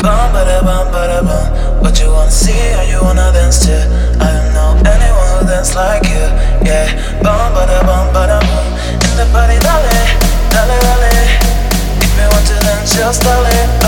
bum, bada bum. What you wanna see or you wanna dance to? I don't know anyone who dance like you. Yeah, bum, bada bum. In the party, dale, dale, dale. If you want to dance, just dale.